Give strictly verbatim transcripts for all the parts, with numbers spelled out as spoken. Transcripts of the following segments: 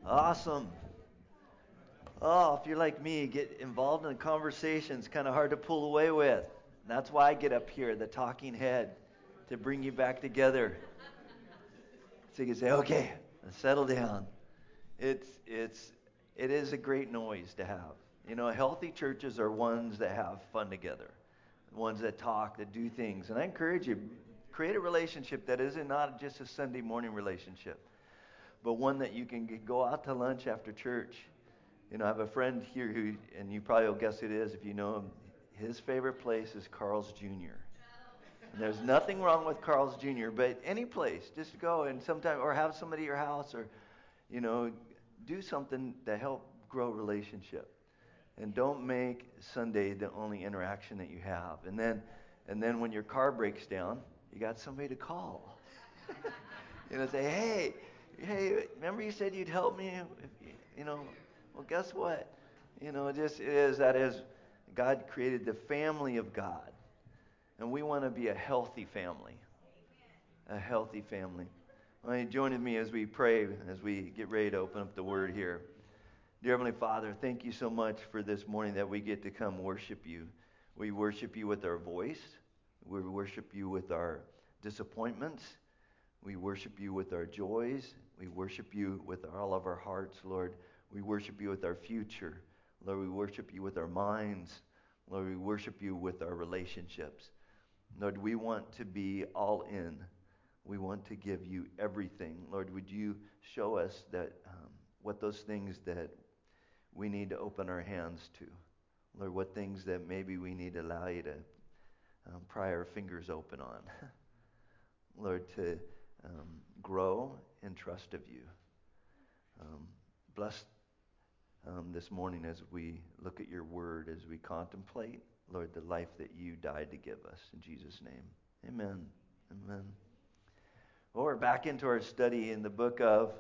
Awesome. Oh, if you're like me, get involved in the conversation. It's kind of hard to pull away with. That's why I get up here, the talking head, to bring you back together. So you can say, okay, settle down. It's it's it is a great noise to have. You know, healthy churches are ones that have fun together, ones that talk, that do things. And I encourage you, create a relationship that isn't not just a Sunday morning relationship, but one that you can go out to lunch after church. You know, I have a friend here who, and you probably will guess who it is if you know him. His favorite place is Carl's Junior And there's nothing wrong with Carl's Junior, but any place, just go and sometime, or have somebody at your house, or, you know, do something to help grow relationship. And don't make Sunday the only interaction that you have. And then, and then when your car breaks down, you got somebody to call. You know, say, hey, hey, remember you said you'd help me? If, you know, well, guess what? You know, it just is, that is, God created the family of God. And we want to be a healthy family. A healthy family. Well, join with me as we pray, as we get ready to open up the Word here. Dear Heavenly Father, thank you so much for this morning that we get to come worship you. We worship you with our voice. We worship you with our disappointments. We worship you with our joys. We worship you with all of our hearts, Lord. We worship you with our future. Lord, we worship you with our minds. Lord, we worship you with our relationships. Lord, we want to be all in. We want to give you everything. Lord, would you show us that um, what those things that we need to open our hands to. Lord, what things that maybe we need to allow you to um, pry our fingers open on. Lord, to um, grow in trust of you. Um, bless um, this morning as we look at your word, as we contemplate, Lord, the life that you died to give us. In Jesus' name, amen. Amen. Well, we're back into our study in the book of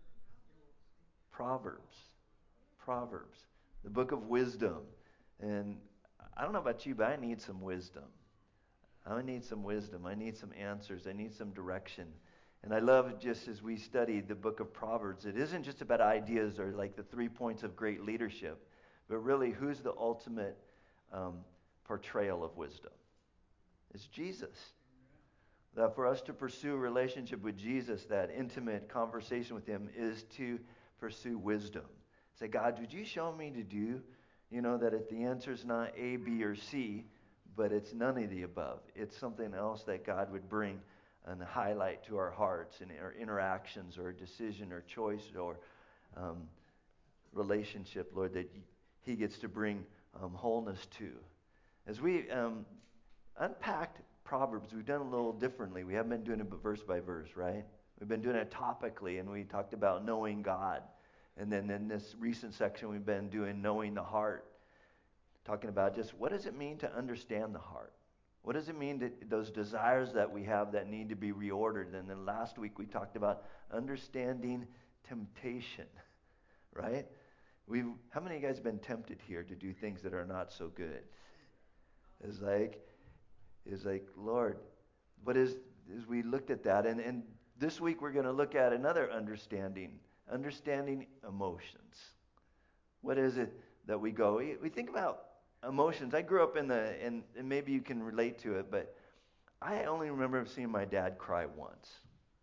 Proverbs. Proverbs, the book of wisdom. And I don't know about you, but I need some wisdom. I need some wisdom. I need some answers. I need some direction. And I love, just as we study the book of Proverbs, it isn't just about ideas or like the three points of great leadership, but really who's the ultimate um, portrayal of wisdom? It's Jesus. That for us to pursue a relationship with Jesus, that intimate conversation with him, is to pursue wisdom. Say, God, would you show me to do, you know, that if the answer is not A, B, or C, but it's none of the above. It's something else that God would bring and highlight to our hearts and our interactions or decision or choice or um, relationship, Lord, that he gets to bring um, wholeness to. As we um, unpacked Proverbs, we've done a little differently. We haven't been doing it verse by verse, right? We've been doing it topically, and we talked about knowing God. And then in this recent section, we've been doing knowing the heart, talking about just what does it mean to understand the heart? What does it mean to those desires that we have that need to be reordered? And then last week we talked about understanding temptation, right? We've, how many of you guys have been tempted here to do things that are not so good? It's like, it's like, Lord, what is, as we looked at that, and, and this week we're going to look at another understanding. Understanding emotions. What is it that we go? We, we think about emotions. I grew up in the, and, and maybe you can relate to it, but I only remember seeing my dad cry once.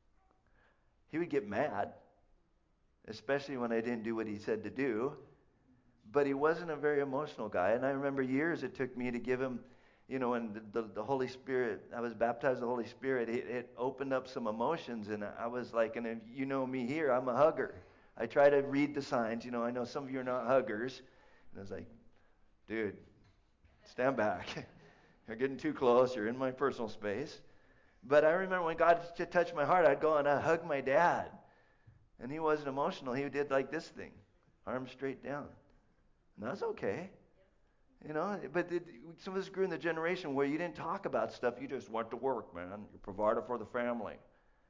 He would get mad, especially when I didn't do what he said to do, but he wasn't a very emotional guy. And I remember years it took me to give him, you know, and the, the, the Holy Spirit, I was baptized with the Holy Spirit, it, it opened up some emotions, and I was like, and if you know me here, I'm a hugger. I try to read the signs. You know, I know some of you are not huggers. And I was like, dude, stand back. You're getting too close. You're in my personal space. But I remember when God touched my heart, I'd go and I'd hug my dad. And he wasn't emotional. He did like this thing, arms straight down. And that's okay. You know, but it, some of us grew in the generation where you didn't talk about stuff. You just went to work, man. You're a provider for the family.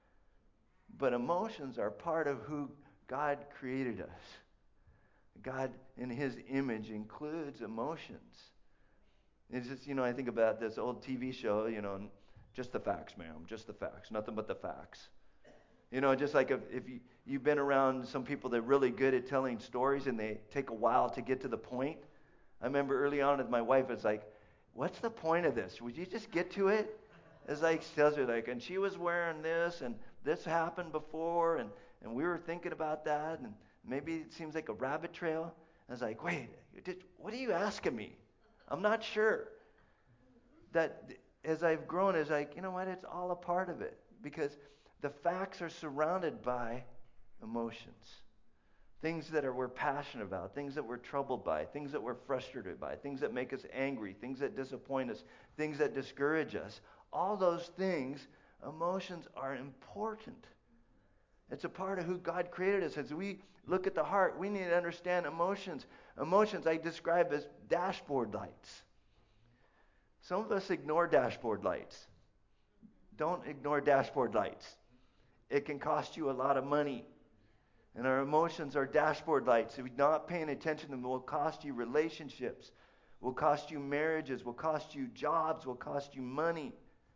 But emotions are part of who God created us. God, in his image, includes emotions. It's just, you know, I think about this old T V show, you know, just the facts, ma'am, just the facts, nothing but the facts. You know, just like if, if you, you've been around some people that are really good at telling stories and they take a while to get to the point. I remember early on with my wife, it's like, what's the point of this? Would you just get to it? It's like, she tells her, like, and she was wearing this, and this happened before, and, and we were thinking about that, and maybe it seems like a rabbit trail. I was like, wait, did, what are you asking me? I'm not sure. That as I've grown, is like, you know what, it's all a part of it. Because the facts are surrounded by emotions. Things that are, we're passionate about, things that we're troubled by, things that we're frustrated by, things that make us angry, things that disappoint us, things that discourage us. All those things, emotions are important. It's a part of who God created us. As we look at the heart, we need to understand emotions. Emotions I describe as dashboard lights. Some of us ignore dashboard lights. Don't ignore dashboard lights. It can cost you a lot of money. And our emotions are dashboard lights. If you're not paying attention to them, it will cost you relationships, will cost you marriages, will cost you jobs, will cost you money.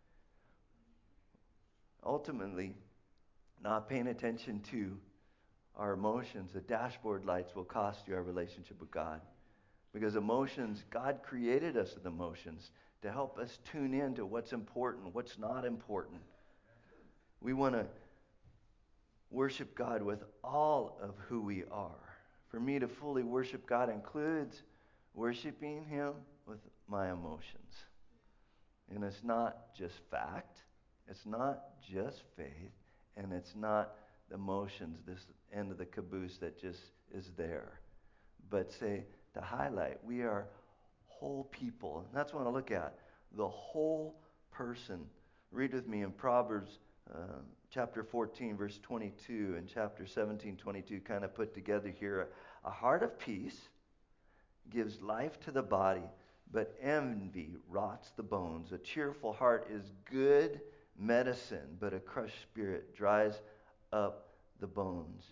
Ultimately, not paying attention to our emotions, the dashboard lights will cost you our relationship with God. Because emotions, God created us with emotions to help us tune in to what's important, what's not important. We want to worship God with all of who we are. For me to fully worship God includes worshiping Him with my emotions. And it's not just fact, it's not just faith, and it's not the emotions, this end of the caboose that just is there. But say, to highlight, we are whole people. And that's what I look at, the whole person. Read with me in Proverbs uh, chapter fourteen, verse twenty-two, and chapter seventeen, twenty-two, kind of put together here. A heart of peace gives life to the body, but envy rots the bones. A cheerful heart is good medicine, but a crushed spirit dries up the bones.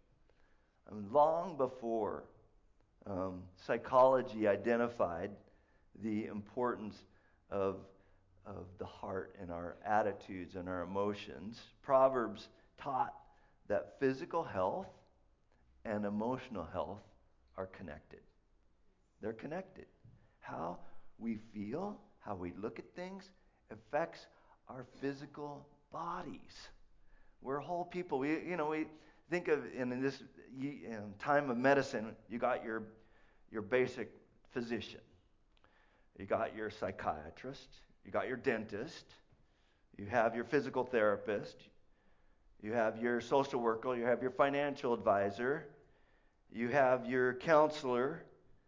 And long before um, psychology identified the importance of of the heart and our attitudes and our emotions, Proverbs taught that physical health and emotional health are connected. They're connected. How we feel, how we look at things affects our physical bodies. We're whole people. We, you know, we think of in this in time of medicine, you got your your basic physician. You got your psychiatrist. You got your dentist. You have your physical therapist. You have your social worker. You have your financial advisor. You have your counselor.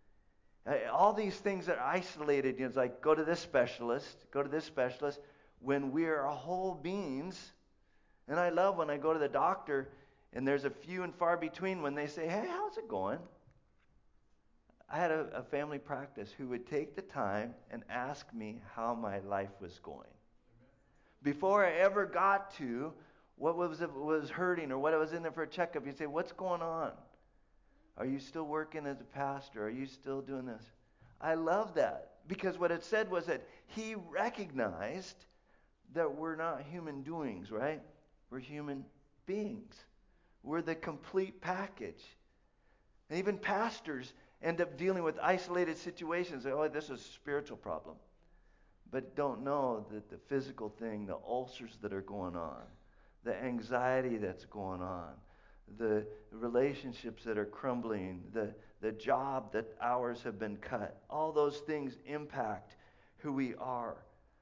All these things are isolated. You know, it's like go to this specialist, go to this specialist. When we are whole beings, and I love when I go to the doctor and there's a few and far between when they say, hey, how's it going? I had a, a family practice who would take the time and ask me how my life was going. Before I ever got to what was was hurting or what I was in there for a checkup, you'd say, what's going on? Are you still working as a pastor? Are you still doing this? I love that because what it said was that he recognized that we're not human doings, right? We're human beings. We're the complete package. And even pastors end up dealing with isolated situations. Oh, this is a spiritual problem. But don't know that the physical thing, the ulcers that are going on, the anxiety that's going on, the relationships that are crumbling, the, the job that hours have been cut, all those things impact who we are.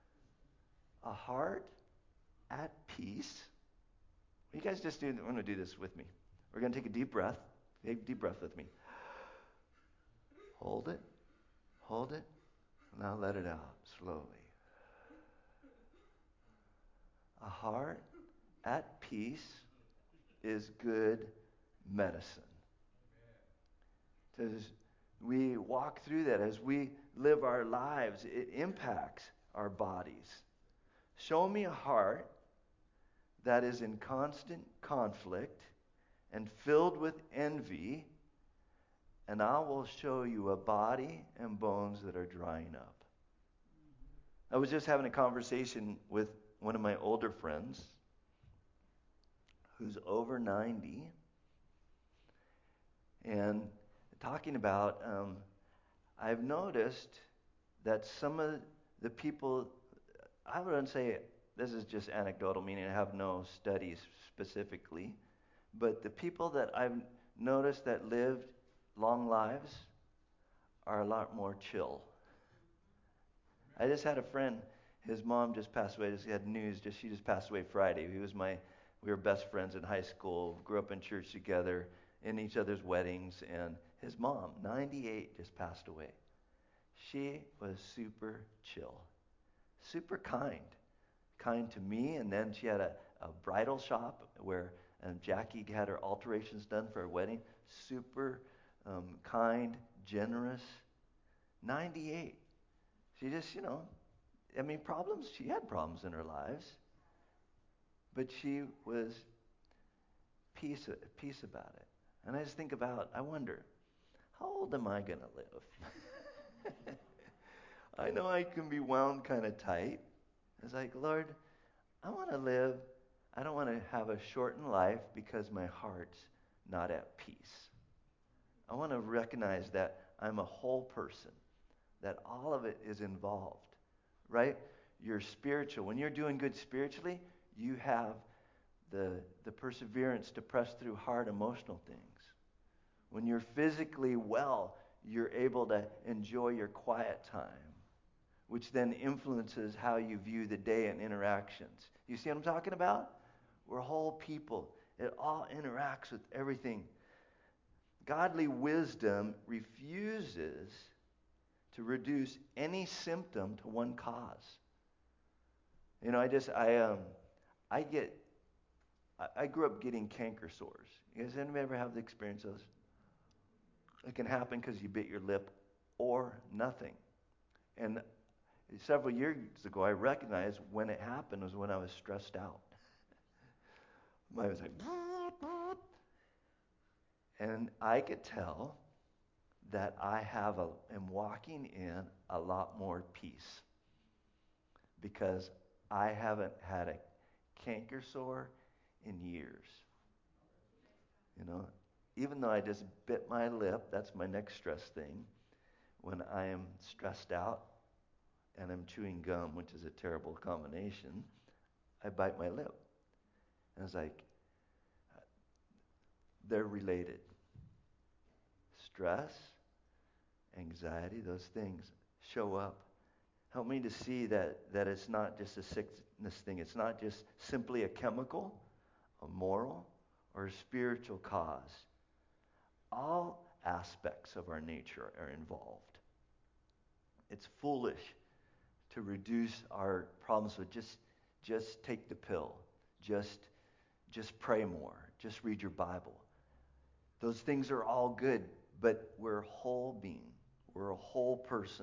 A heart at peace. You guys just do, I'm going to do this with me. We're going to take a deep breath. Take a deep breath with me. Hold it. Hold it. Now let it out slowly. A heart at peace is good medicine. As we walk through that, as we live our lives, it impacts our bodies. Show me a heart that is in constant conflict and filled with envy, and I will show you a body and bones that are drying up. I was just having a conversation with one of my older friends who's over ninety, and talking about, um, I've noticed that some of the people, I wouldn't say, this is just anecdotal, meaning I have no studies specifically, but the people that I've noticed that lived long lives are a lot more chill. I just had a friend, his mom just passed away, just had news, just she just passed away Friday. He was my, we were best friends in high school, grew up in church together, in each other's weddings, and his mom, ninety-eight, just passed away. She was super chill, super kind, kind to me, and then she had a, a bridal shop where um, Jackie had her alterations done for her wedding, super um, kind, generous, ninety-eight. She just, you know, I mean, problems, she had problems in her lives, but she was peace, peace about it. And I just think about, I wonder, how old am I going to live? I know I can be wound kind of tight. It's like, Lord, I want to live, I don't want to have a shortened life because my heart's not at peace. I want to recognize that I'm a whole person, that all of it is involved, right? You're spiritual. When you're doing good spiritually, you have the, the perseverance to press through hard emotional things. When you're physically well, you're able to enjoy your quiet time, which then influences how you view the day and interactions. You see what I'm talking about? We're whole people. It all interacts with everything. Godly wisdom refuses to reduce any symptom to one cause. You know, I just, I um, I get, I, I grew up getting canker sores. You guys, anybody ever have the experience of those? It can happen because you bit your lip or nothing. And several years ago, I recognized when it happened was when I was stressed out. I was like, and I could tell that I have a, am walking in a lot more peace because I haven't had a canker sore in years. You know, even though I just bit my lip, that's my next stress thing. When I am stressed out and I'm chewing gum, which is a terrible combination, I bite my lip. And it's like, they're related. Stress, anxiety, those things show up. Help me to see that, that it's not just a sickness thing. It's not just simply a chemical, a moral, or a spiritual cause. All aspects of our nature are involved. It's foolish to reduce our problems with just, just take the pill. Just, just pray more. Just read your Bible. Those things are all good, but we're a whole being. We're a whole person.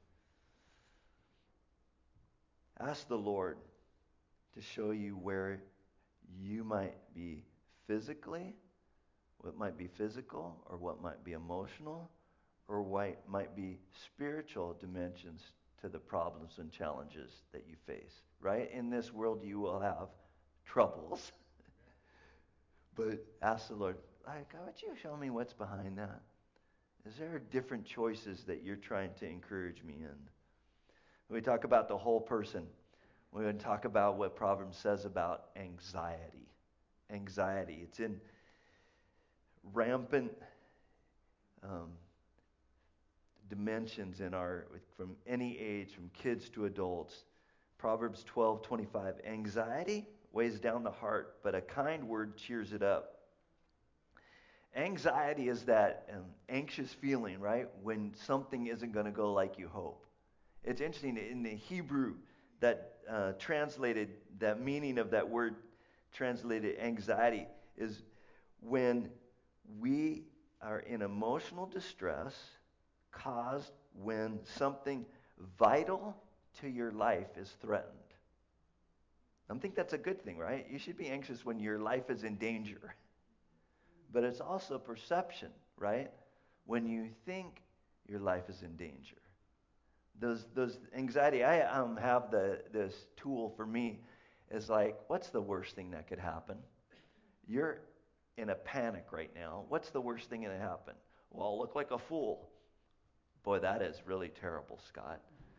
Ask the Lord to show you where you might be physically, what might be physical, or what might be emotional, or what might be spiritual dimensions to the problems and challenges that you face. Right? In this world, you will have troubles. But ask the Lord, like, how would you show me what's behind that? Is there different choices that you're trying to encourage me in? When we talk about the whole person, we're going to talk about what Proverbs says about anxiety. Anxiety. It's in rampant um, dimensions in our, from any age, from kids to adults. Proverbs twelve twenty-five. Anxiety weighs down the heart, but a kind word cheers it up. Anxiety is that um, anxious feeling, right? When something isn't going to go like you hope. It's interesting, in the Hebrew, that uh, translated, that meaning of that word translated anxiety is when we are in emotional distress caused when something vital to your life is threatened. I think that's a good thing, right? You should be anxious when your life is in danger. But it's also perception, right? When you think your life is in danger. Those those anxiety, I um, have the this tool for me is like, what's the worst thing that could happen? You're in a panic right now. What's the worst thing going to happen? Well, I'll look like a fool. Boy, that is really terrible, Scott.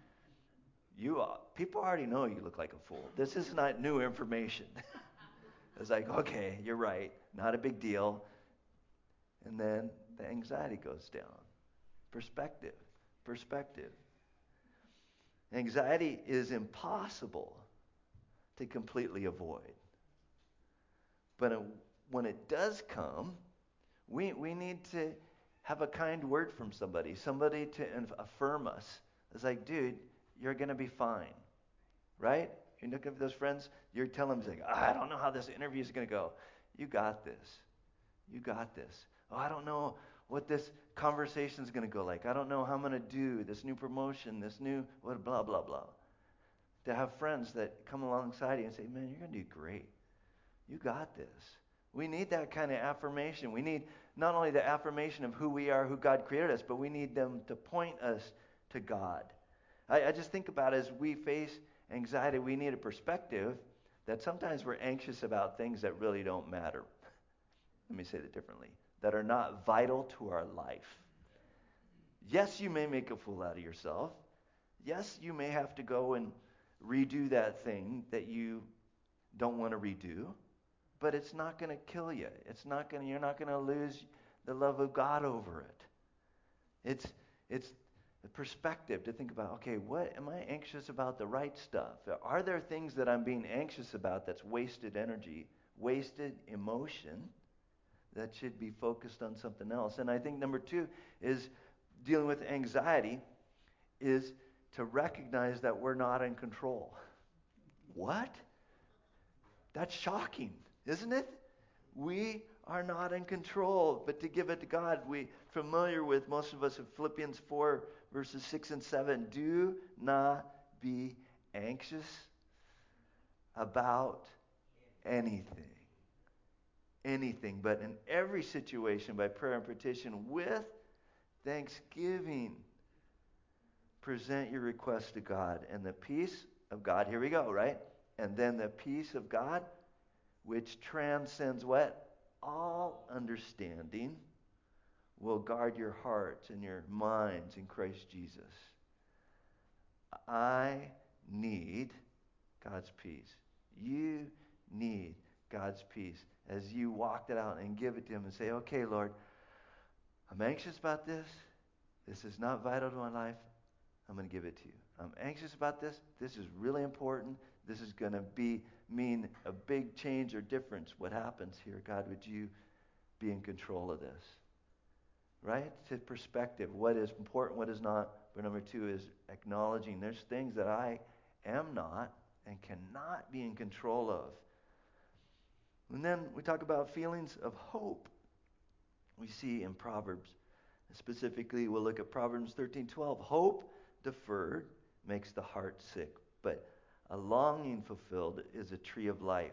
You uh, people already know you look like a fool. This is not new information. It's like, okay, you're right. Not a big deal. And then the anxiety goes down. Perspective. Perspective. Anxiety is impossible to completely avoid. But it, when it does come, we we need to have a kind word from somebody, somebody to affirm us. It's like, dude, you're going to be fine, right? You look at those friends, you're telling them, like, oh, I don't know how this interview is going to go. You got this. You got this. Oh, I don't know what this conversation is going to go like. I don't know how I'm going to do this new promotion, this new what, blah, blah, blah. To have friends that come alongside you and say, man, you're going to do great. You got this. We need that kind of affirmation. We need not only the affirmation of who we are, who God created us, but we need them to point us to God. I, I just think about as we face anxiety, we need a perspective that sometimes we're anxious about things that really don't matter. Let me say that differently. That are not vital to our life. Yes, you may make a fool out of yourself. Yes, you may have to go and redo that thing that you don't want to redo. But it's not going to kill you. It's not going. You're not going to lose the love of God over it. It's it's the perspective to think about. Okay, what am I anxious about? The right stuff. Are there things that I'm being anxious about that's wasted energy, wasted emotion, that should be focused on something else? And I think number two is dealing with anxiety is to recognize that we're not in control. What? That's shocking. Isn't it? We are not in control, but to give it to God. We familiar with most of us of Philippians four verses six and seven. Do not be anxious about anything. Anything, but in every situation by prayer and petition with thanksgiving. Present your request to God, and the peace of God, here we go, right? And then the peace of God, which transcends what? All understanding, will guard your hearts and your minds in Christ Jesus. I need God's peace. You need God's peace as you walk that out and give it to Him and say, okay, Lord, I'm anxious about this. This is not vital to my life. I'm going to give it to you. I'm anxious about this. This is really important. This is going to be mean a big change or difference. What happens here? God, would you be in control of this? Right? To perspective. What is important, what is not. But number two is acknowledging there's things that I am not and cannot be in control of. And then we talk about feelings of hope. We see in Proverbs. Specifically, we'll look at Proverbs thirteen twelve. Hope deferred makes the heart sick, but a longing fulfilled is a tree of life.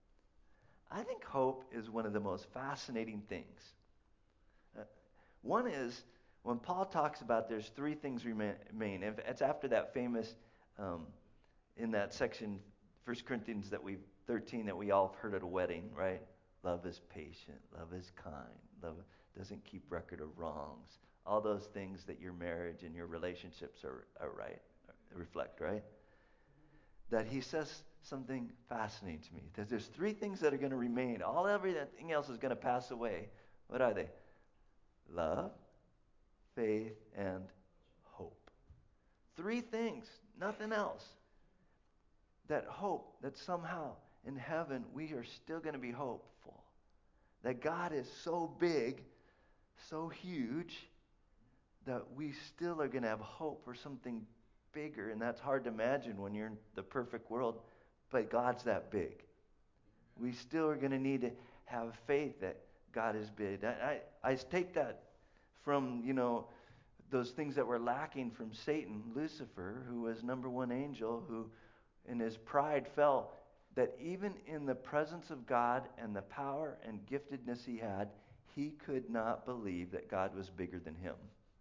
I think hope is one of the most fascinating things. Uh, one is when Paul talks about there's three things remain. It's after that famous, um, in that section, First Corinthians that we thirteen that we all have heard at a wedding, right? Love is patient. Love is kind. Love doesn't keep record of wrongs. All those things that your marriage and your relationships are, are right, reflect, right? That he says something fascinating to me. That there's three things that are going to remain. All everything else is going to pass away. What are they? Love, faith, and hope. Three things, nothing else. That hope, that somehow in heaven we are still going to be hopeful. That God is so big, so huge, that we still are going to have hope for something bigger. And that's hard to imagine when you're in the perfect world, but God's that big. We still are going to need to have faith that God is big. I, I, I take that from, you know, those things that were lacking from Satan, Lucifer, who was number one angel, who in his pride fell, that even in the presence of God and the power and giftedness he had, he could not believe that God was bigger than him.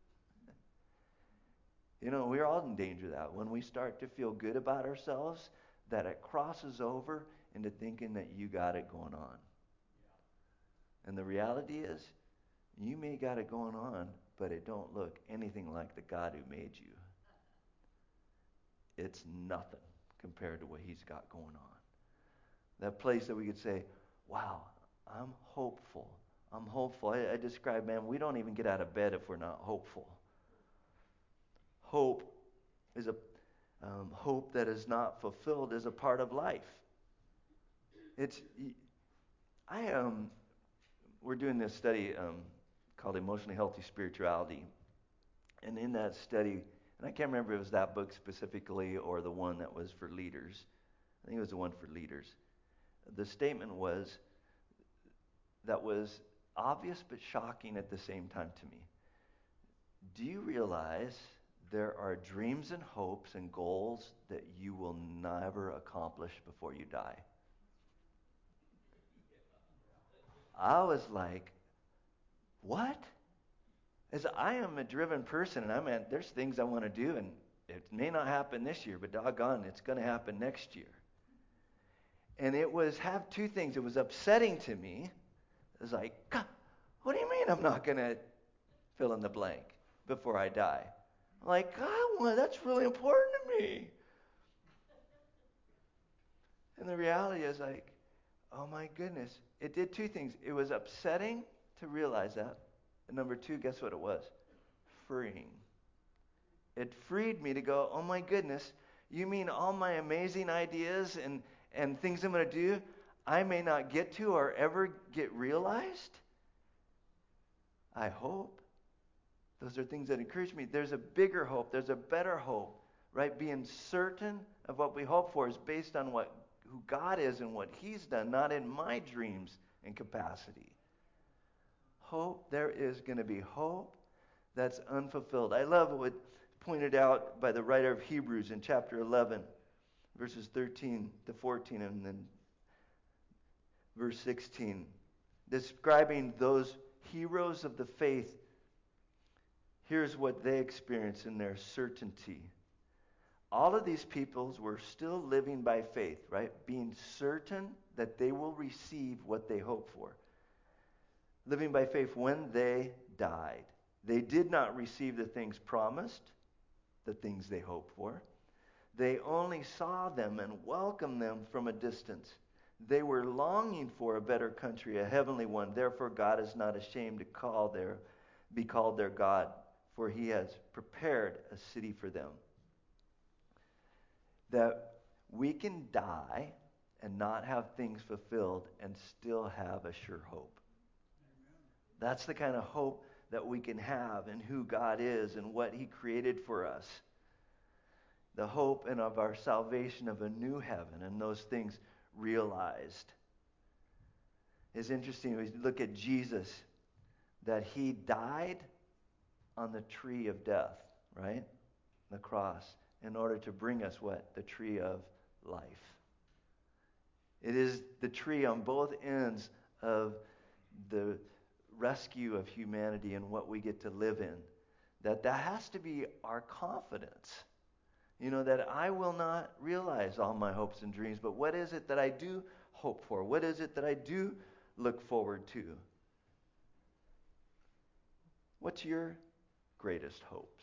You know, we're all in danger of that. When we start to feel good about ourselves, that it crosses over into thinking that you got it going on. And the reality is, you may got it going on, but it don't look anything like the God who made you. It's nothing compared to what he's got going on. That place that we could say, wow, I'm hopeful. I'm hopeful. I, I describe, man, we don't even get out of bed if we're not hopeful. Hope is a um, hope that is not fulfilled is a part of life. It's I um we're doing this study um, called Emotionally Healthy Spirituality, and in that study, and I can't remember if it was that book specifically or the one that was for leaders. I think it was the one for leaders. The statement was that was obvious but shocking at the same time to me. Do you realize there are dreams and hopes and goals that you will never accomplish before you die? I was like, what? As I am a driven person, and I mean, there's things I want to do, and it may not happen this year, but doggone, it's going to happen next year. And it was have two things. It was upsetting to me. It was like, God, what do you mean I'm not going to fill in the blank before I die? I'm like, God, well, that's really important to me. And the reality is like, oh my goodness. It did two things. It was upsetting to realize that. And number two, guess what it was? Freeing. It freed me to go, oh my goodness, you mean all my amazing ideas and, and things I'm going to do, I may not get to or ever get realized? I hope. Those are things that encourage me. There's a bigger hope. There's a better hope, right? Being certain of what we hope for is based on what who God is and what he's done, not in my dreams and capacity. Hope, there is going to be hope that's unfulfilled. I love what pointed out by the writer of Hebrews in chapter eleven, verses thirteen to fourteen, and then verse sixteen, describing those heroes of the faith. Here's what they experienced in their certainty. All of these peoples were still living by faith, right? Being certain that they will receive what they hope for. Living by faith when they died. They did not receive the things promised, the things they hoped for. They only saw them and welcomed them from a distance. They were longing for a better country, a heavenly one. Therefore, God is not ashamed to call their, be called their God, for he has prepared a city for them. That we can die and not have things fulfilled and still have a sure hope. Amen. That's the kind of hope that we can have in who God is and what he created for us. The hope and of our salvation of a new heaven and those things realized. It's interesting, we look at Jesus, that he died on the tree of death, right? The cross, in order to bring us what? The tree of life. It is the tree on both ends of the rescue of humanity and what we get to live in. That that has to be our confidence. You know, that I will not realize all my hopes and dreams, but what is it that I do hope for? What is it that I do look forward to? What's your greatest hopes?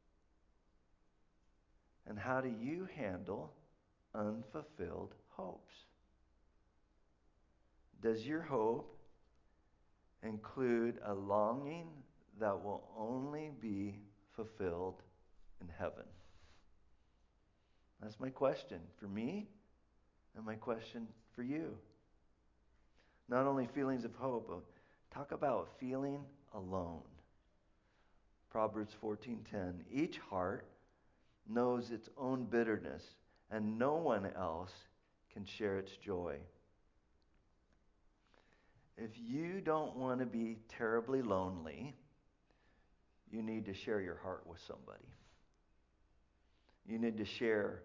And how do you handle unfulfilled hopes? Does your hope include a longing that will only be fulfilled in heaven? That's my question for me and my question for you. Not only feelings of hope, but talk about feeling alone. Proverbs fourteen ten. Each heart knows its own bitterness, and no one else can share its joy. If you don't want to be terribly lonely, you need to share your heart with somebody. You need to share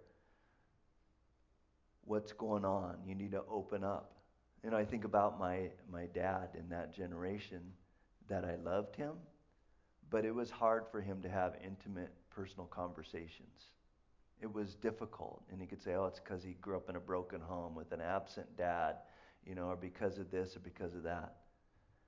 what's going on. You need to open up. You know, I think about my, my dad in that generation, that I loved him, but it was hard for him to have intimate, personal conversations. It was difficult. And he could say, oh, it's because he grew up in a broken home with an absent dad, you know, or because of this or because of that.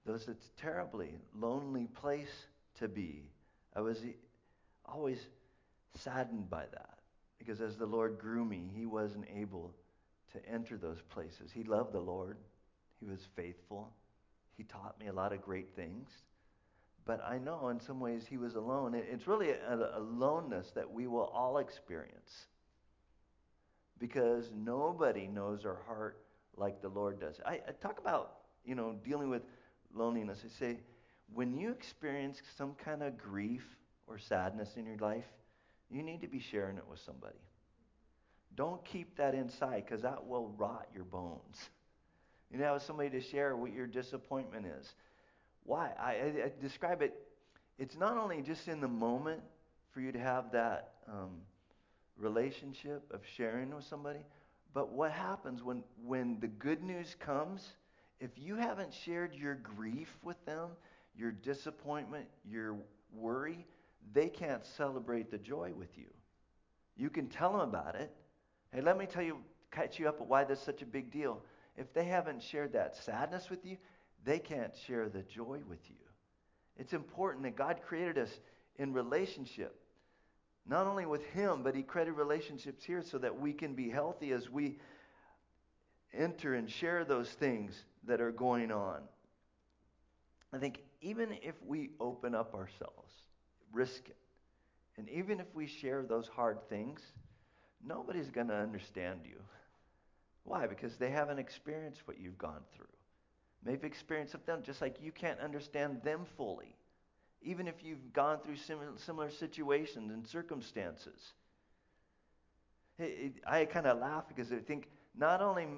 Those it's a terribly lonely place to be. I was e- always saddened by that because as the Lord grew me, He wasn't able to enter those places. He loved the Lord. He was faithful. He taught me a lot of great things. But I know in some ways He was alone. It- It's really a, a aloneness that we will all experience because nobody knows our heart like the Lord does. I, I talk about, you know, dealing with loneliness. I say, when you experience some kind of grief or sadness in your life, you need to be sharing it with somebody. Don't keep that inside because that will rot your bones. You know, have somebody to share what your disappointment is. Why? I, I, I describe it, it's not only just in the moment for you to have that um, relationship of sharing with somebody, but what happens when, when the good news comes, if you haven't shared your grief with them, your disappointment, your worry, they can't celebrate the joy with you. You can tell them about it. Hey, let me tell you, catch you up on why this is such a big deal. If they haven't shared that sadness with you, they can't share the joy with you. It's important that God created us in relationship. Not only with Him, but He created relationships here so that we can be healthy as we enter and share those things that are going on. I think even if we open up ourselves, risk it, and even if we share those hard things, nobody's going to understand you. Why? Because they haven't experienced what you've gone through. They've experienced of them just like you can't understand them fully. Even if you've gone through similar, similar situations and circumstances. It, it, I kind of laugh because I think not only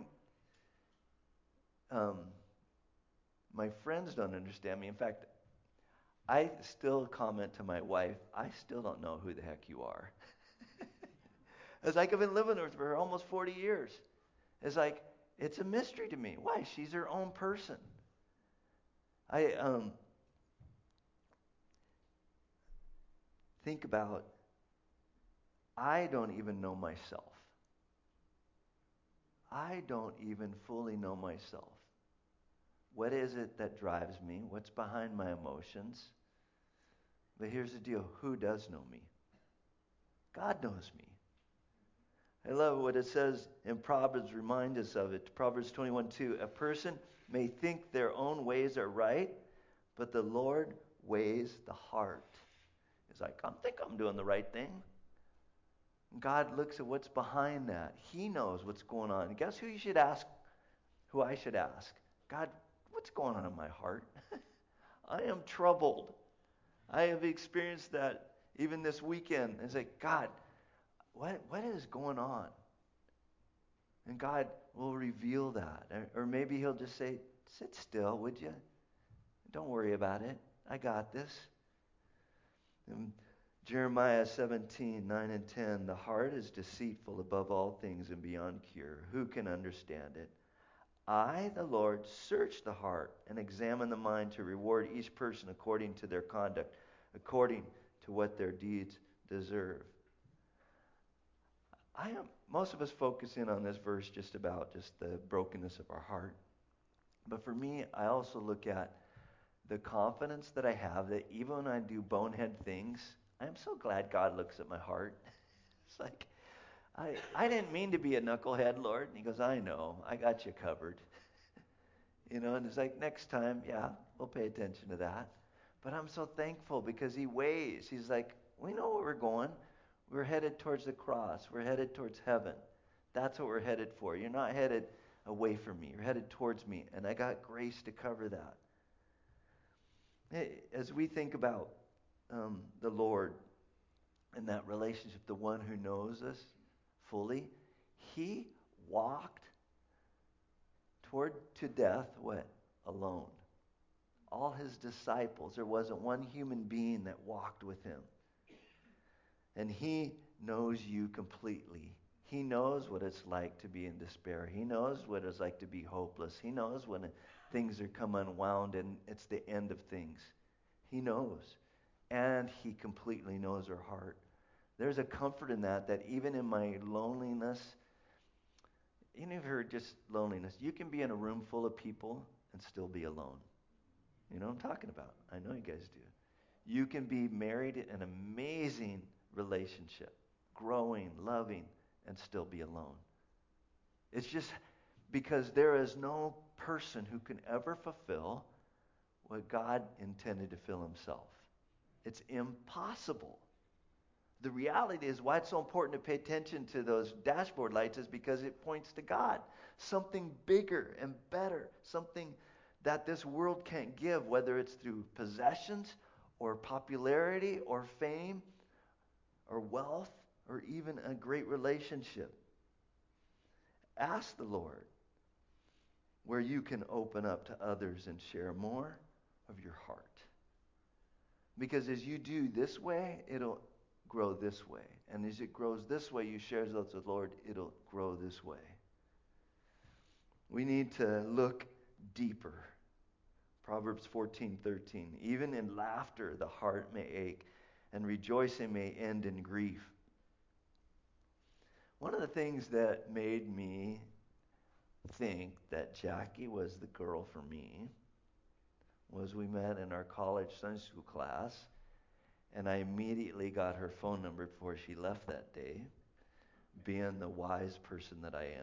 um, my friends don't understand me. In fact, I still comment to my wife, I still don't know who the heck you are. It's like I've been living with her for almost forty years. It's like, it's a mystery to me. Why? She's her own person. I um, think about, I don't even know myself. I don't even fully know myself. What is it that drives me? What's behind my emotions? But here's the deal. Who does know me? God knows me. I love what it says in Proverbs, remind us of it. Proverbs twenty-one two. A person may think their own ways are right, but the Lord weighs the heart. It's like, I think I'm doing the right thing. God looks at what's behind that. He knows what's going on. And guess who you should ask? Who I should ask? God, what's going on in my heart? I am troubled. I have experienced that even this weekend. It's like, God, what what is going on? And God will reveal that. Or maybe He'll just say, sit still, would you? Don't worry about it. I got this. And Jeremiah seventeen, nine and ten, the heart is deceitful above all things and beyond cure. Who can understand it? I, the Lord, search the heart and examine the mind to reward each person according to their conduct, according to what their deeds deserve. I am, most of us focus in on this verse just about just the brokenness of our heart. But for me, I also look at the confidence that I have that even when I do bonehead things, I'm so glad God looks at my heart. It's like, I, I didn't mean to be a knucklehead, Lord. And He goes, I know. I got you covered. You know, and it's like, next time, yeah, we'll pay attention to that. But I'm so thankful because He weighs. He's like, we know where we're going. We're headed towards the cross. We're headed towards heaven. That's what we're headed for. You're not headed away from me. You're headed towards me. And I got grace to cover that. As we think about um, the Lord and that relationship, the one who knows us fully, He walked toward to death, what? Alone. All His disciples, there wasn't one human being that walked with Him. And He knows you completely. He knows what it's like to be in despair. He knows what it's like to be hopeless. He knows when things are come unwound and it's the end of things. He knows. And He completely knows our heart. There's a comfort in that, that even in my loneliness, even if you're just loneliness, you can be in a room full of people and still be alone. You know what I'm talking about. I know you guys do. You can be married in an amazing relationship, growing, loving, and still be alone. It's just because there is no person who can ever fulfill what God intended to fill himself. It's impossible. The reality is why it's so important to pay attention to those dashboard lights is because it points to God. Something bigger and better. Something that this world can't give, whether it's through possessions or popularity or fame or wealth or even a great relationship. Ask the Lord where you can open up to others and share more of your heart. Because as you do this way, it'll grow this way. And as it grows this way, you share those with the Lord, it'll grow this way. We need to look deeper. Proverbs fourteen thirteen. Even in laughter, the heart may ache, and rejoicing may end in grief. One of the things that made me think that Jackie was the girl for me was we met in our college Sunday school class, and I immediately got her phone number before she left that day, being the wise person that I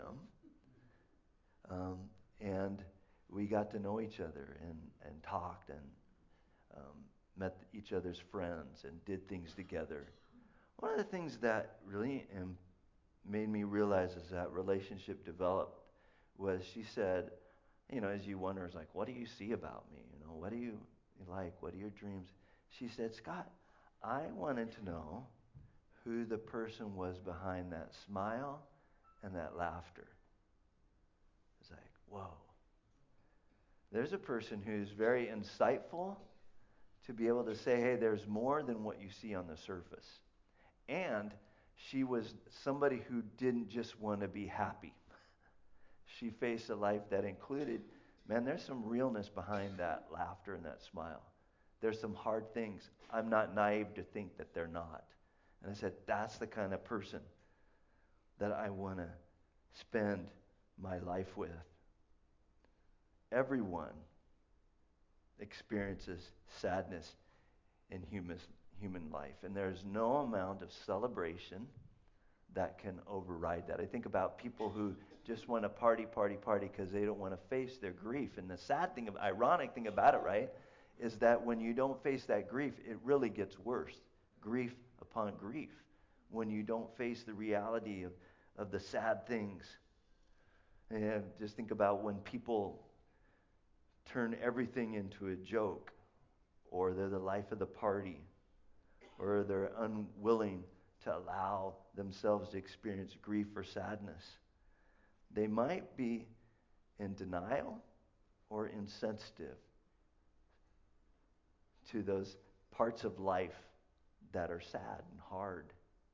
am. Um, and we got to know each other and, and talked and um, met each other's friends and did things together. One of the things that really um, made me realize as that relationship developed was she said, you know, as you wonder, it's like, what do you see about me? You know, what do you like? What are your dreams? She said, Scott, I wanted to know who the person was behind that smile and that laughter. It's like, whoa. There's a person who's very insightful to be able to say, hey, there's more than what you see on the surface. And she was somebody who didn't just want to be happy. She faced a life that included, man, there's some realness behind that laughter and that smile. There's some hard things. I'm not naive to think that they're not. And I said, that's the kind of person that I want to spend my life with. Everyone experiences sadness in human, human life. And there's no amount of celebration that can override that. I think about people who just want to party, party, party because they don't want to face their grief. And the sad thing, ironic thing about it, right, is that when you don't face that grief, it really gets worse. Grief upon grief. When you don't face the reality of, of the sad things. And just think about when people turn everything into a joke, or they're the life of the party, or they're unwilling to allow themselves to experience grief or sadness. They might be in denial or insensitive to those parts of life that are sad and hard.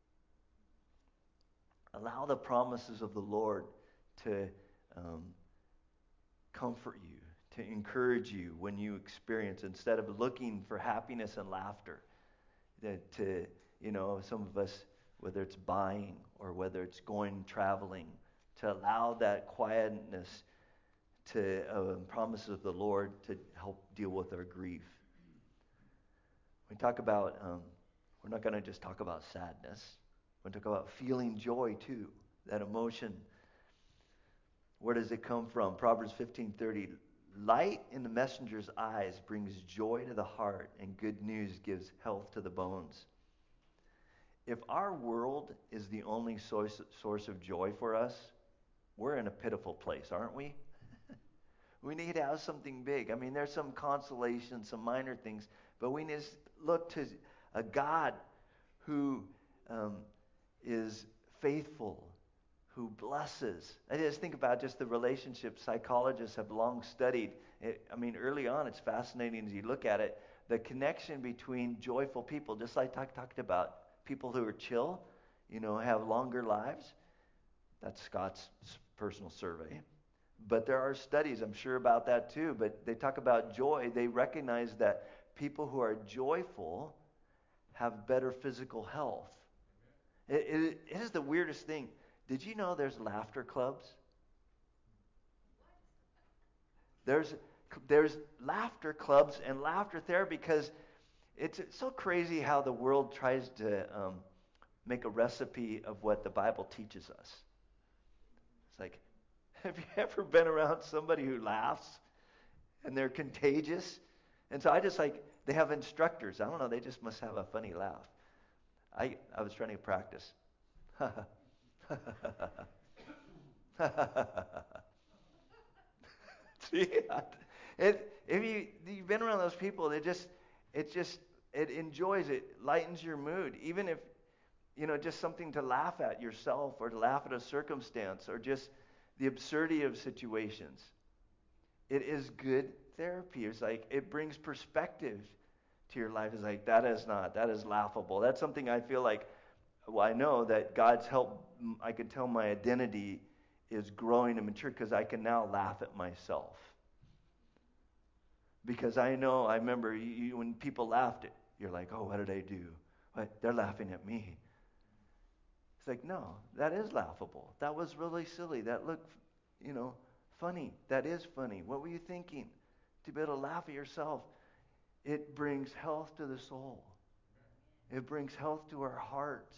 Allow the promises of the Lord to um, comfort you, to encourage you when you experience, instead of looking for happiness and laughter, that to, you know, some of us, whether it's buying or whether it's going traveling, to allow that quietness to uh, promises of the Lord to help deal with our grief. We talk about, um, we're not going to just talk about sadness. We're going to talk about feeling joy too, that emotion. Where does it come from? Proverbs fifteen thirty. Light in the messenger's eyes brings joy to the heart, and good news gives health to the bones. If our world is the only source, source of joy for us, we're in a pitiful place, aren't we? We need to have something big. I mean, there's some consolation, some minor things, but we need to look to a God who um, is faithful, who blesses. I just think about just the relationship psychologists have long studied. It, I mean, early on, it's fascinating as you look at it, the connection between joyful people, just like I talked about, people who are chill, you know, have longer lives. That's Scott's personal survey. But there are studies, I'm sure, about that too. But they talk about joy. They recognize that people who are joyful have better physical health. It, it, it is the weirdest thing. Did you know there's laughter clubs? There's there's laughter clubs and laughter therapy because it's so crazy how the world tries to um, make a recipe of what the Bible teaches us. It's like, have you ever been around somebody who laughs and they're contagious? And so I just like, they have instructors. I don't know, they just must have a funny laugh. I, I was trying to practice. See, it, if you you've been around those people, it just it just it enjoys it, lightens your mood. Even if you know just something to laugh at yourself, or to laugh at a circumstance, or just the absurdity of situations. It is good therapy. It's like it brings perspective to your life. It's like that is not that is laughable. That's something I feel like. Well, I know that God's help. I can tell my identity is growing and mature because I can now laugh at myself. Because I know, I remember you, when people laughed at, you're like, oh, what did I do? What? They're laughing at me. It's like, no, that is laughable. That was really silly. That looked, you know, funny. That is funny. What were you thinking? To be able to laugh at yourself. It brings health to the soul. It brings health to our hearts.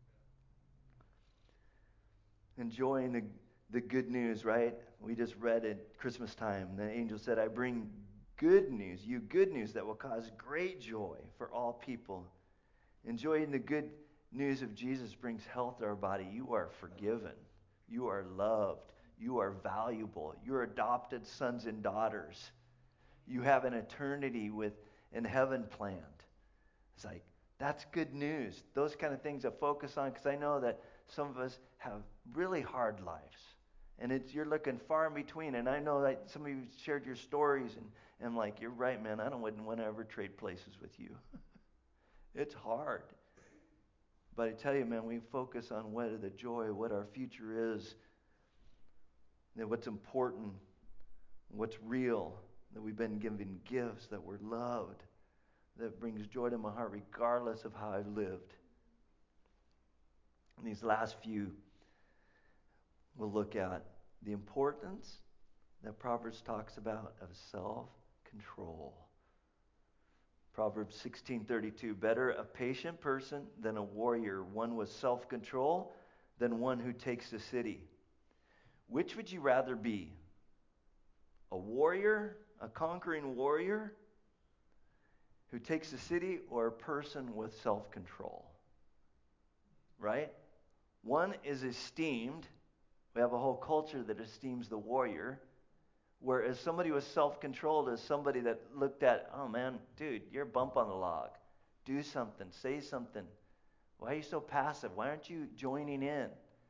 Enjoying the, the good news, right? We just read at Christmas time. The angel said, I bring good news, you good news that will cause great joy for all people. Enjoying the good news of Jesus brings health to our body. You are forgiven. You are loved. You are valuable. You're adopted sons and daughters. You have an eternity with in heaven planned. It's like, that's good news. Those kind of things to focus on, because I know that some of us have really hard lives. And it's you're looking far in between. And I know that some of you shared your stories, and, and I'm like, you're right, man. I don't wouldn't want to ever trade places with you. It's hard. But I tell you, man, we focus on what the joy, what our future is, that what's important, what's real, that we've been given gifts, that we're loved, that brings joy to my heart regardless of how I've lived. In these last few, we'll look at the importance that Proverbs talks about of self-control. Proverbs sixteen thirty-two, better a patient person than a warrior, one with self-control than one who takes the city. Which would you rather be? A warrior, a conquering warrior who takes the city, or a person with self-control? Right? One is esteemed. We have a whole culture that esteems the warrior. Whereas somebody with self-control is somebody that looked at, oh man, dude, you're a bump on the log. Do something. Say something. Why are you so passive? Why aren't you joining in?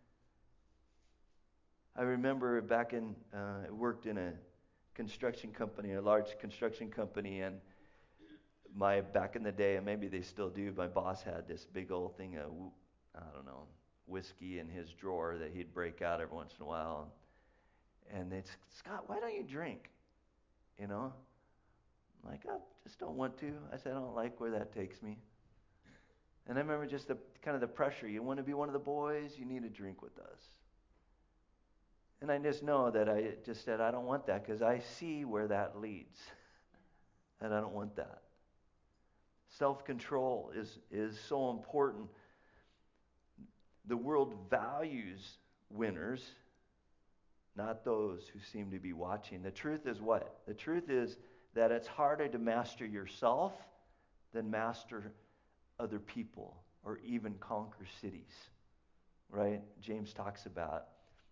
I remember back in, uh, I worked in a construction company, a large construction company, and my, back in the day, and maybe they still do, my boss had this big old thing of, I don't know, whiskey in his drawer that he'd break out every once in a while. And they'd, Scott, why don't you drink? You know? I'm like, I just don't want to. I said, I don't like where that takes me. And I remember just the kind of the pressure. You want to be one of the boys, you need to drink with us. And I just know that I just said, I don't want that, because I see where that leads. And I don't want that. Self-control is, is so important. The world values winners, not those who seem to be watching. The truth is what? The truth is that it's harder to master yourself than master other people or even conquer cities. Right? James talks about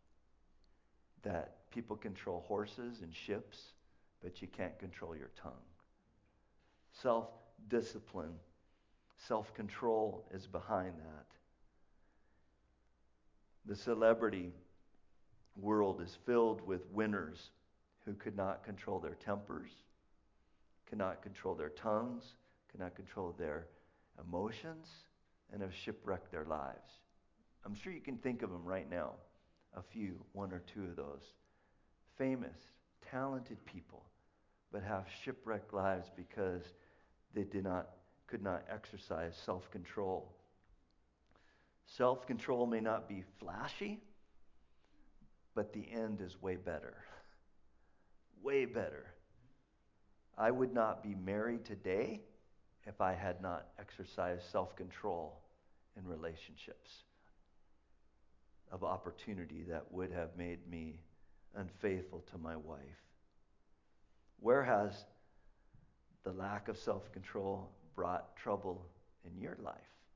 that people control horses and ships, but you can't control your tongue. Self-discipline, self-control is behind that. The celebrity world is filled with winners who could not control their tempers, cannot control their tongues, cannot control their emotions, and have shipwrecked their lives. I'm sure you can think of them right now, a few, one or two of those. Famous, talented people, but have shipwrecked lives because they did not, could not exercise self-control. Self-control may not be flashy, but the end is way better. Way better. I would not be married today if I had not exercised self-control in relationships of opportunity that would have made me unfaithful to my wife. Where has the lack of self-control brought trouble in your life?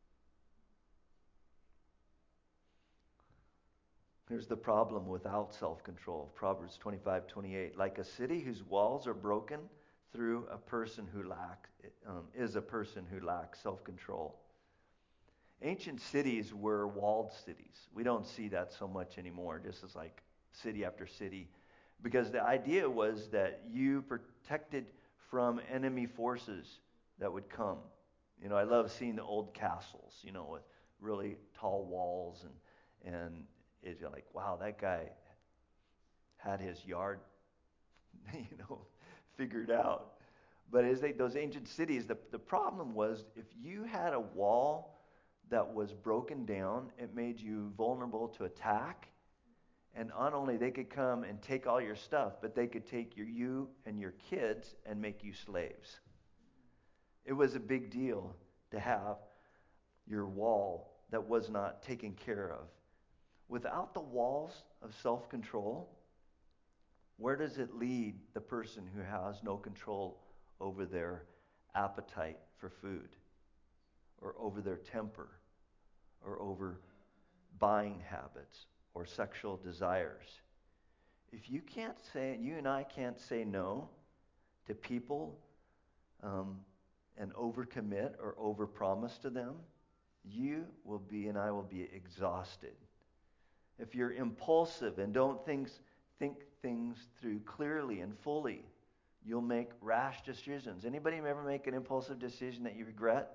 Here's the problem without self-control. Proverbs twenty-five twenty-eight. Like a city whose walls are broken through a person who lack, um, is a person who lacks self-control. Ancient cities were walled cities. We don't see that so much anymore, just as like city after city. Because the idea was that you protected from enemy forces that would come. You know, I love seeing the old castles, you know, with really tall walls, and and it's like, wow, that guy had his yard, you know, figured out. But as they, those ancient cities, the, the problem was if you had a wall that was broken down, it made you vulnerable to attack. And not only they could come and take all your stuff, but they could take your you and your kids and make you slaves. It was a big deal to have your wall that was not taken care of. Without the walls of self-control, where does it lead the person who has no control over their appetite for food, or over their temper, or over buying habits, or sexual desires? If you can't say, you and I can't say no to people um, and overcommit or overpromise to them, you will be and I will be exhausted. If you're impulsive and don't think, think things through clearly and fully, you'll make rash decisions. Anybody ever make an impulsive decision that you regret?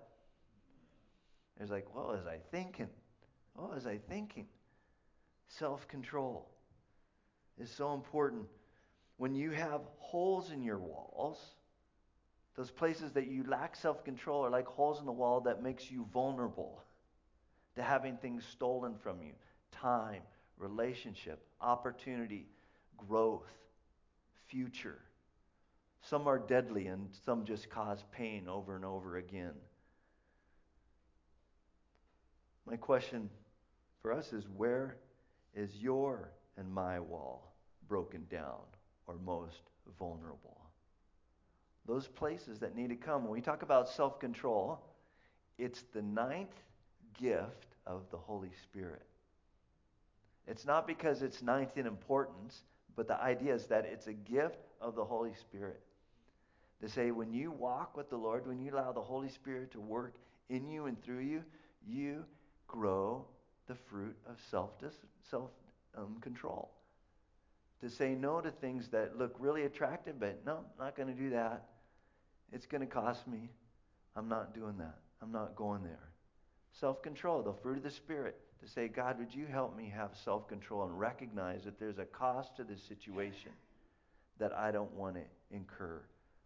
It's like, what was I thinking? What was I thinking? Self-control is so important. When you have holes in your walls, those places that you lack self-control are like holes in the wall that makes you vulnerable to having things stolen from you. Time, relationship, opportunity, growth, future. Some are deadly and some just cause pain over and over again. My question for us is, where is your and my wall broken down or most vulnerable? Those places that need to come. When we talk about self-control, it's the ninth gift of the Holy Spirit. It's not because it's ninth in importance, but the idea is that it's a gift of the Holy Spirit. To say, when you walk with the Lord, when you allow the Holy Spirit to work in you and through you, you grow the fruit of self self um, control. To say no to things that look really attractive, but no, I'm not going to do that. It's going to cost me. I'm not doing that. I'm not going there. Self-control, the fruit of the Spirit. To say, God, would you help me have self-control and recognize that there's a cost to this situation that I don't want to incur.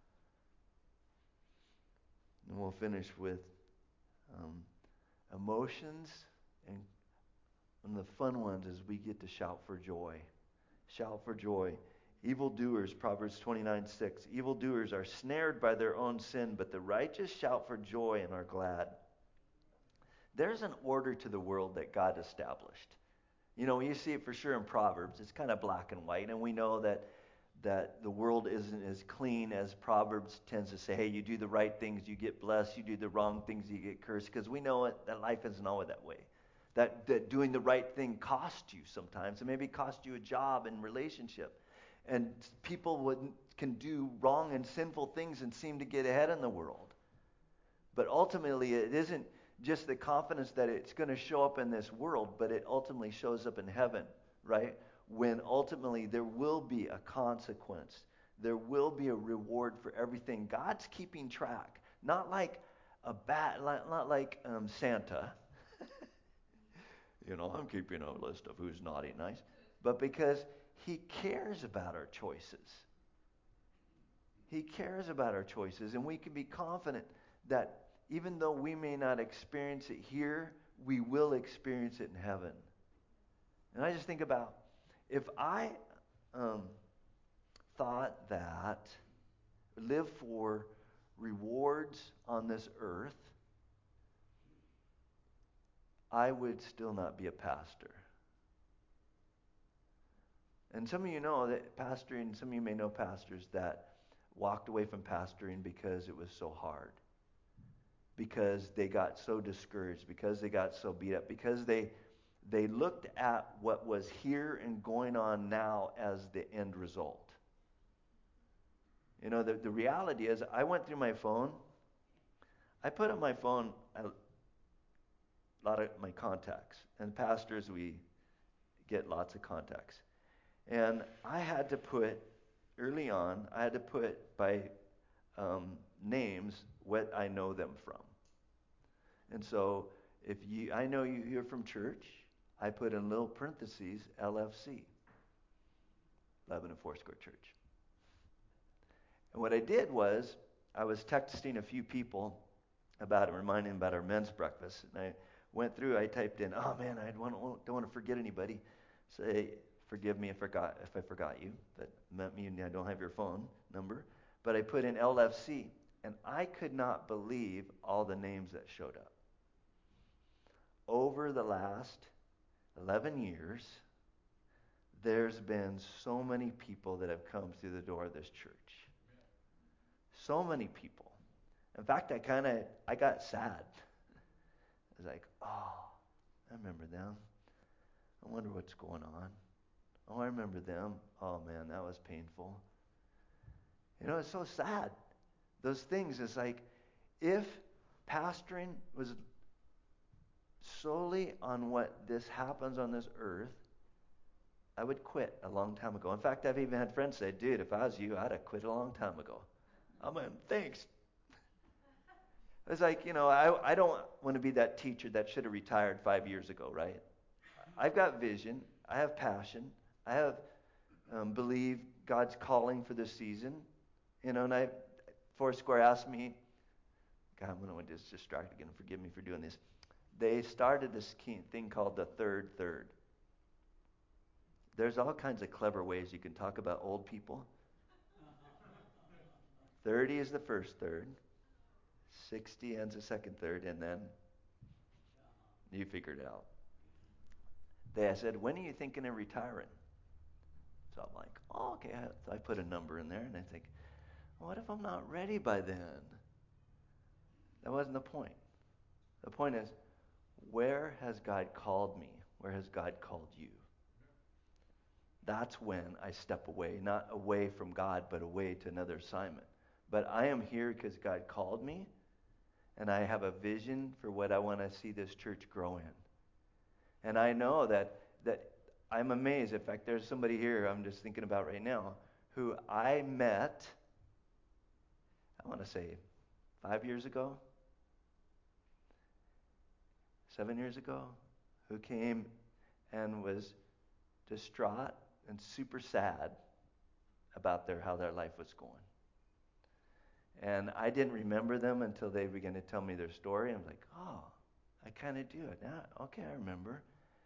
And we'll finish with um, emotions. And one of the fun ones is we get to shout for joy. Shout for joy. Evildoers, Proverbs twenty-nine six. Evildoers are snared by their own sin, but the righteous shout for joy and are glad. There's an order to the world that God established. You know, you see it for sure in Proverbs. It's kind of black and white, and we know that that the world isn't as clean as Proverbs tends to say. Hey, you do the right things, you get blessed. You do the wrong things, you get cursed. Because we know it, that life isn't always that way. That, that doing the right thing costs you sometimes. It maybe cost you a job and relationship. And people would, can do wrong and sinful things and seem to get ahead in the world. But ultimately, it isn't just the confidence that it's going to show up in this world, but it ultimately shows up in heaven, right? When ultimately there will be a consequence. There will be a reward for everything. God's keeping track. Not like a bat, not like um, Santa. You know, I'm keeping a list of who's naughty and nice. But because he cares about our choices. He cares about our choices. And we can be confident that even though we may not experience it here, we will experience it in heaven. And I just think about, if I um, thought that live for rewards on this earth, I would still not be a pastor. And some of you know that pastoring, some of you may know pastors that walked away from pastoring because it was so hard, because they got so discouraged, because they got so beat up, because they they looked at what was here and going on now as the end result. You know, the, the reality is, I went through my phone. I put on my phone a lot of my contacts. And pastors, we get lots of contacts. And I had to put, early on, I had to put by um, names what I know them from. And so, if you, I know you here from church, I put in little parentheses L F C, Lebanon Foursquare Church. And what I did was, I was texting a few people about it, reminding them about our men's breakfast. And I went through, I typed in, oh man, I don't want, don't want to forget anybody. Say, forgive me if, forgot, if I forgot you. That meant me, I don't have your phone number. But I put in L F C, and I could not believe all the names that showed up. Over the last eleven years, there's been so many people that have come through the door of this church. So many people. In fact, I kind of, I got sad. I was like, oh, I remember them. I wonder what's going on. Oh, I remember them. Oh, man, that was painful. You know, it's so sad. Those things, it's like, if pastoring was solely on what this happens on this earth, I would quit a long time ago. In fact, I've even had friends say, dude, if I was you, I'd have quit a long time ago. I'm like, thanks. It's like, you know, I, I don't want to be that teacher that should have retired five years ago, right? I've got vision. I have passion. I have um, believe God's calling for this season. You know, and I, Foursquare asked me, God, I'm going to just distract again. Forgive me for doing this. They started this thing called the third third. There's all kinds of clever ways you can talk about old people. thirty is the first third. sixty ends the second third, and then you figured it out. They said, when are you thinking of retiring? So I'm like, oh, okay. So I put a number in there, and I think, what if I'm not ready by then? That wasn't the point. The point is, where has God called me? Where has God called you? That's when I step away, not away from God, but away to another assignment. But I am here because God called me, and I have a vision for what I want to see this church grow in. And I know that that I'm amazed. In fact, there's somebody here I'm just thinking about right now who I met, I want to say, five years ago, seven years ago, who came and was distraught and super sad about their how their life was going. And I didn't remember them until they began to tell me their story. I'm like, oh, I kind of do it. Yeah, okay, I remember.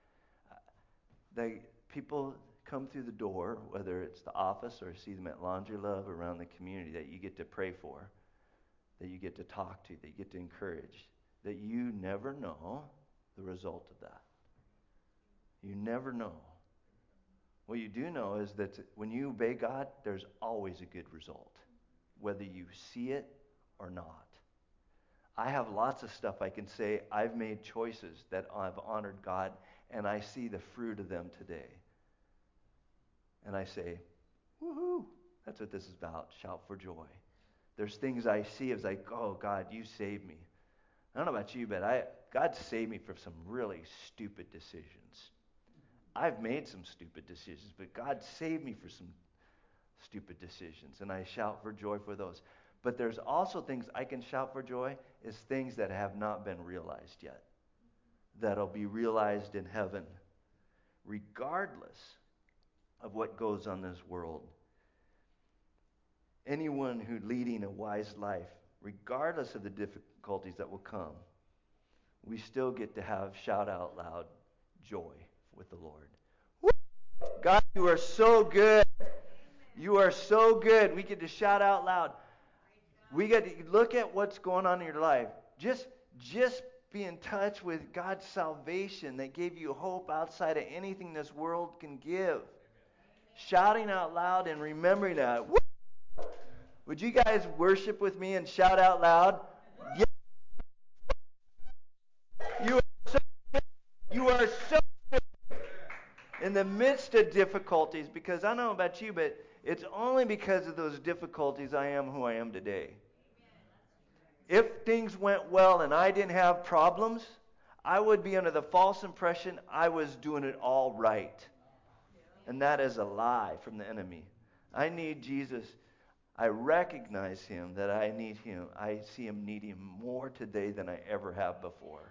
They people come through the door, whether it's the office or see them at Laundry Love around the community, that you get to pray for, that you get to talk to, that you get to encourage, that you never know the result of that. You never know. What you do know is that when you obey God, there's always a good result, whether you see it or not. I have lots of stuff I can say. I've made choices that I've honored God, and I see the fruit of them today. And I say, woohoo, that's what this is about. Shout for joy. There's things I see as like, oh, God, you saved me. I don't know about you, but I God saved me from some really stupid decisions. I've made some stupid decisions, but God saved me for some stupid decisions, and I shout for joy for those. But there's also things I can shout for joy is things that have not been realized yet, that'll be realized in heaven, regardless of what goes on in this world. Anyone who's leading a wise life, regardless of the difficulties that will come, we still get to have shout out loud joy with the Lord. Woo! God, you are so good. You are so good. We get to shout out loud. We got to look at what's going on in your life. Just, just be in touch with God's salvation that gave you hope outside of anything this world can give. Shouting out loud and remembering that. Woo! Would you guys worship with me and shout out loud? Yes. You are so good. You are so good in the midst of difficulties, because I don't know about you, but it's only because of those difficulties I am who I am today. If things went well and I didn't have problems, I would be under the false impression I was doing it all right. And that is a lie from the enemy. I need Jesus. I recognize him, that I need him. I see him needing him more today than I ever have before.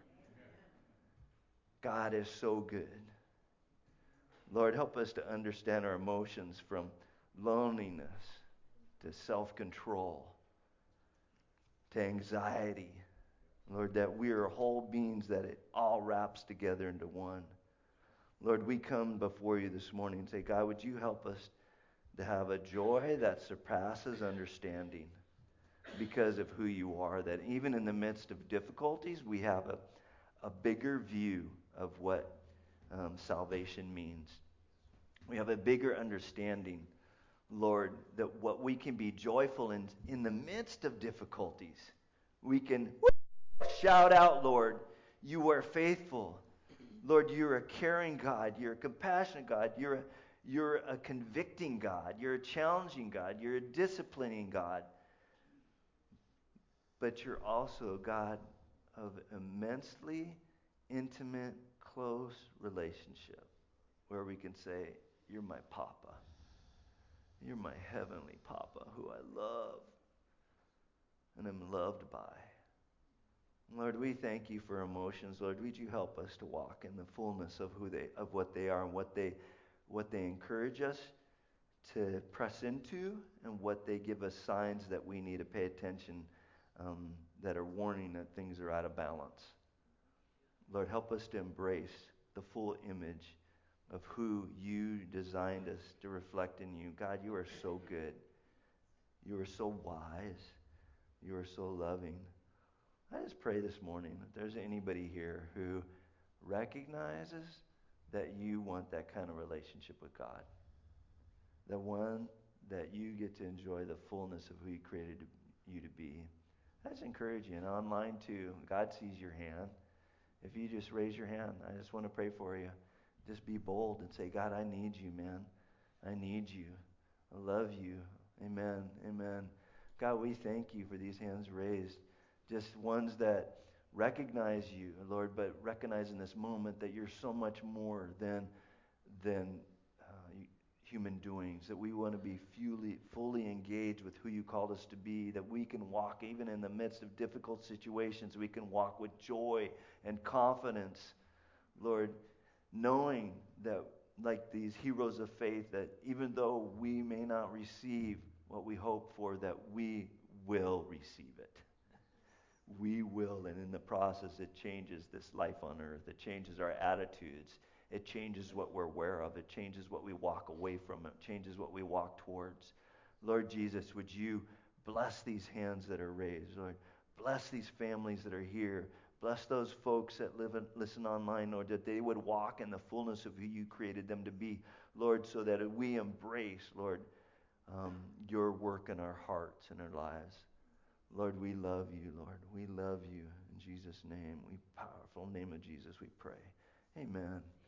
God is so good. Lord, help us to understand our emotions from loneliness to self-control to anxiety. Lord, that we are whole beings, that it all wraps together into one. Lord, we come before you this morning and say, God, would you help us to have a joy that surpasses understanding because of who you are, that even in the midst of difficulties, we have a, a bigger view of what um, salvation means. We have a bigger understanding, Lord, that what we can be joyful in in the midst of difficulties. We can shout out, Lord, you are faithful. Lord, you're a caring God. You're a compassionate God. You're a, you're a convicting God. You're a challenging God. You're a disciplining God. But you're also a God of immensely intimate, close relationship where we can say, you're my Papa. You're my heavenly Papa who I love and am loved by. Lord, we thank you for emotions. Lord, would you help us to walk in the fullness of who they, of what they are and what they, what they encourage us to press into, and what they give us signs that we need to pay attention, um, that are warning that things are out of balance. Lord, help us to embrace the full image of who you designed us to reflect in you. God, you are so good. You are so wise. You are so loving. I just pray this morning that there's anybody here who recognizes that you want that kind of relationship with God. The one that you get to enjoy the fullness of who he created you to be. I just encourage you, and online too. God sees your hand. If you just raise your hand, I just want to pray for you. Just be bold and say, God, I need you, man. I need you. I love you. Amen. Amen. God, we thank you for these hands raised. Just ones that recognize you, Lord, but recognize in this moment that you're so much more than, than uh, human doings, that we want to be fully, fully engaged with who you called us to be, that we can walk even in the midst of difficult situations. We can walk with joy and confidence, Lord, knowing that, like these heroes of faith, that even though we may not receive what we hope for, that we will receive it. We will, and in the process, it changes this life on earth. It changes our attitudes. It changes what we're aware of. It changes what we walk away from. It changes what we walk towards. Lord Jesus, would you bless these hands that are raised, Lord. Bless these families that are here. Bless those folks that live and listen online, Lord, that they would walk in the fullness of who you created them to be, Lord, so that we embrace, Lord, um, your work in our hearts and our lives. Lord, we love you, Lord. We love you. In Jesus' name, we powerful name of Jesus, we pray. Amen.